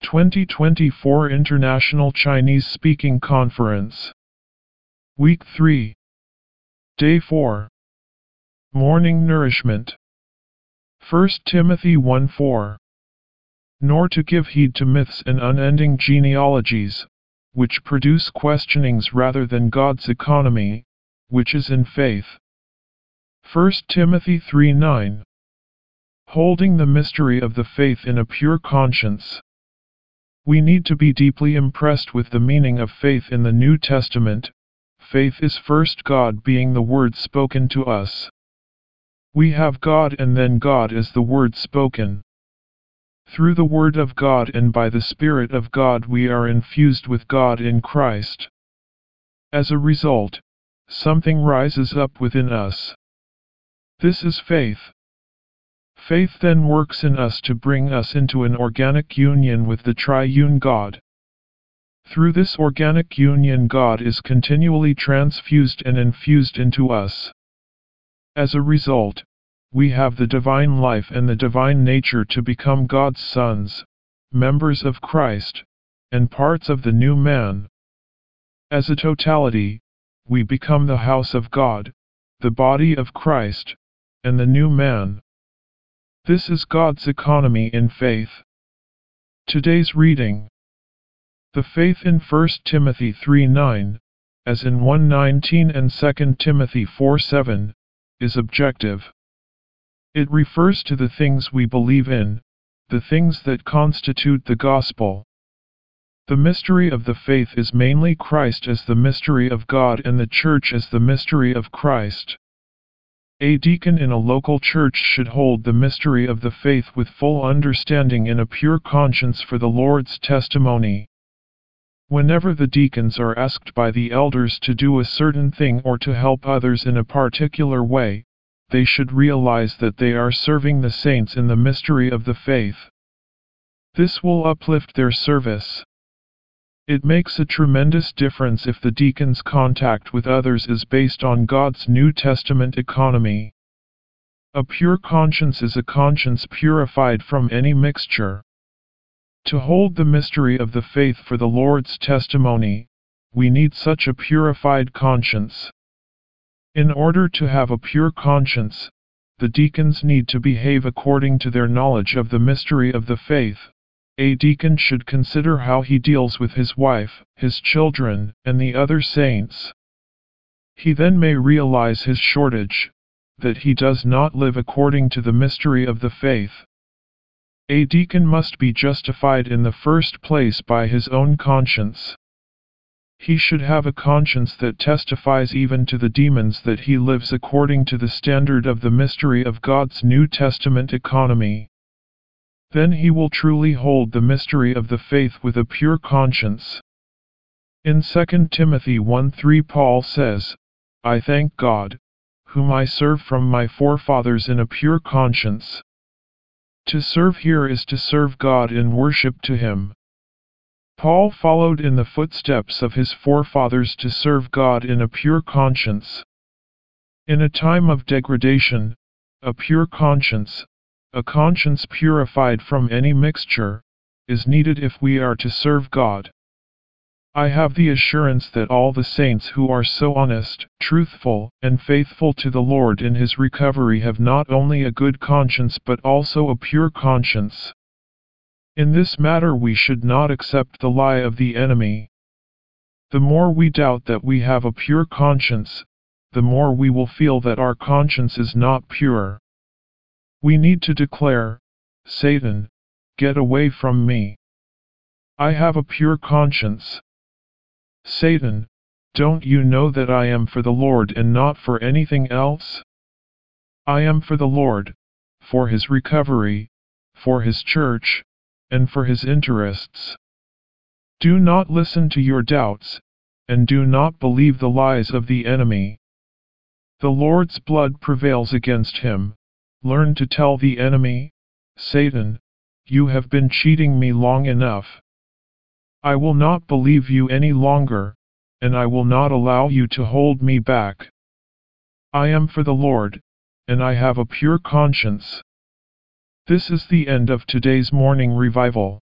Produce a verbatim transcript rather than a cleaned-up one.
twenty twenty-four International Chinese Speaking Conference. Week three. Day four. Morning Nourishment. First Timothy one four. Nor to give heed to myths and unending genealogies, which produce questionings rather than God's economy, which is in faith. First Timothy three nine. Holding the mystery of the faith in a pure conscience. We need to be deeply impressed with the meaning of faith in the New Testament. Faith is first God being the word spoken to us. We have God and then God is the word spoken. Through the Word of God and by the Spirit of God we are infused with God in Christ. As a result, something rises up within us. This is faith. Faith then works in us to bring us into an organic union with the triune God. Through this organic union God is continually transfused and infused into us. As a result, we have the divine life and the divine nature to become God's sons, members of Christ, and parts of the new man. As a totality, we become the house of God, the body of Christ, and the new man. This is God's economy in faith. Today's reading. The faith in First Timothy three nine, as in one nineteen and Second Timothy four seven, is objective. It refers to the things we believe in, the things that constitute the gospel. The mystery of the faith is mainly Christ as the mystery of God and the church as the mystery of Christ. A deacon in a local church should hold the mystery of the faith with full understanding and a pure conscience for the Lord's testimony. Whenever the deacons are asked by the elders to do a certain thing or to help others in a particular way, they should realize that they are serving the saints in the mystery of the faith. This will uplift their service. It makes a tremendous difference if the deacon's contact with others is based on God's New Testament economy. A pure conscience is a conscience purified from any mixture. To hold the mystery of the faith for the Lord's testimony, we need such a purified conscience. In order to have a pure conscience, the deacons need to behave according to their knowledge of the mystery of the faith. A deacon should consider how he deals with his wife, his children, and the other saints. He then may realize his shortage, that he does not live according to the mystery of the faith. A deacon must be justified in the first place by his own conscience. He should have a conscience that testifies even to the demons that he lives according to the standard of the mystery of God's New Testament economy. Then he will truly hold the mystery of the faith with a pure conscience. In Second Timothy one three Paul says, I thank God, whom I serve from my forefathers in a pure conscience. To serve here is to serve God in worship to Him. Paul followed in the footsteps of his forefathers to serve God in a pure conscience. In a time of degradation, a pure conscience, a conscience purified from any mixture, is needed if we are to serve God. I have the assurance that all the saints who are so honest, truthful, and faithful to the Lord in His recovery have not only a good conscience but also a pure conscience. In this matter we should not accept the lie of the enemy. The more we doubt that we have a pure conscience, the more we will feel that our conscience is not pure. We need to declare, Satan, get away from me. I have a pure conscience. Satan, don't you know that I am for the Lord and not for anything else? I am for the Lord, for His recovery, for His church, and for His interests. Do not listen to your doubts, and do not believe the lies of the enemy. The Lord's blood prevails against him. Learn to tell the enemy, Satan, you have been cheating me long enough. I will not believe you any longer, and I will not allow you to hold me back. I am for the Lord, and I have a pure conscience. This is the end of today's morning revival.